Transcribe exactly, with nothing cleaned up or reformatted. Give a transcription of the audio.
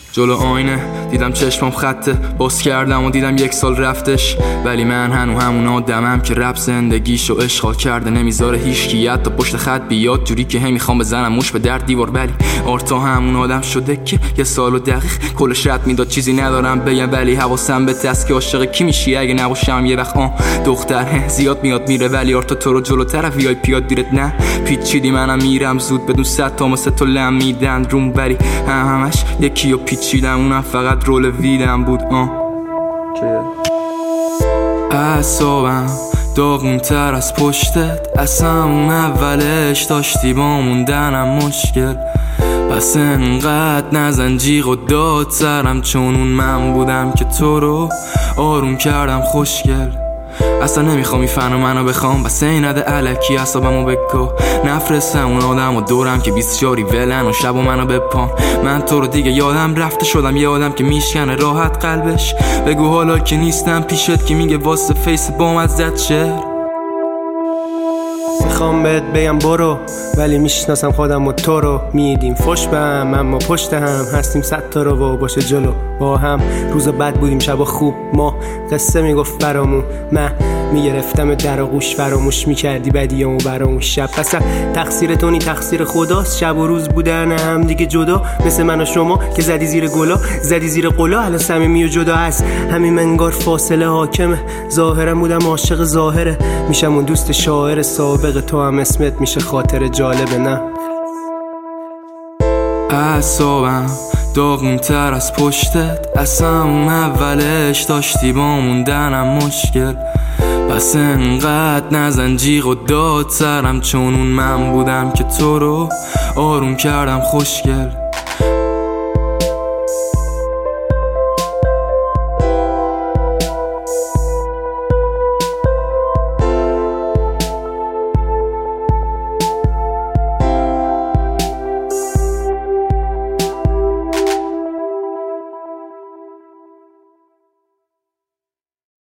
جلو آینه دیدم چشمم خطه، باز کردم و دیدم یک سال رفتش. ولی من هنو همون آدمم که رپ زندگیشو اشغال کرده، نمیذاره هیچکی حتی پشت خط بیاد جوری که هی میخوام بزنم موش به در دیوار. ولی آرتا همون آدم شده که یه سال و دقیق کلش رد میداد، چیزی ندارم بگم ولی حواسم به دست که عاشق کی میشی اگه نباشم یه وقت. آه دختر زیاد میاد میره ولی آرتا تو رو جلوتر وی آی پیات دیرت نه پیچیدی، منم میرم زود بدون صد تا مثل تو لم میدن روم، ولی هم همش یکی و پیچیدم اونم فقط رول ویدم بود. آه اعصابم داغون تر از پشتت، اصلا اون اولش داشتی با موندنم مشکل، پس انقدر نزن جیغ و داد سرم، چون اون من بودم که تو رو آروم کردم خوشگل. اصلا نمیخوام این فن و منو بخوام، بس این نده علکی اصابمو بکو، نفرستم اون آدم و دورم که بیست جاری ولن و شب و منو بپان. من تو رو دیگه یادم رفته، شدم یه آدم که میشکنه راحت قلبش. بگو حالا که نیستم پیشت که میگه واسه فیس بام از زد شعر. میخوام بهت بگم برو ولی میشناسم خودم و تو رو، میدیم فش به هم اما پشت هم هستیم صد تا رو و باشه جلو با هم. روزا بد بودیم شبا خوب، ما قصه میگفت برامون، من میگرفتم در آغوش فراموش میکردی بدیامو برامون شب. پس تقصیر تو نی تقصیر خداست، شب و روز بودن هم دیگه جدا، مثل من و شما که زدی زیر گلا زدی زیر قلا، الان صمیمی و جدا هست همین منگار فاصله حاکمه. ظاهرم بودم عاشق ظاهره، میشم اون دوست شاعر سابق تو هم اسمت میشه خاطر جالبه نه. اعصابم داغون تر از پشتت، اصلا اون اولش داشتی با موندنم مشکل، پس انقدر نزن جیغ و داد سرم، چون اون من بودم که تو رو آروم کردم خوشگل.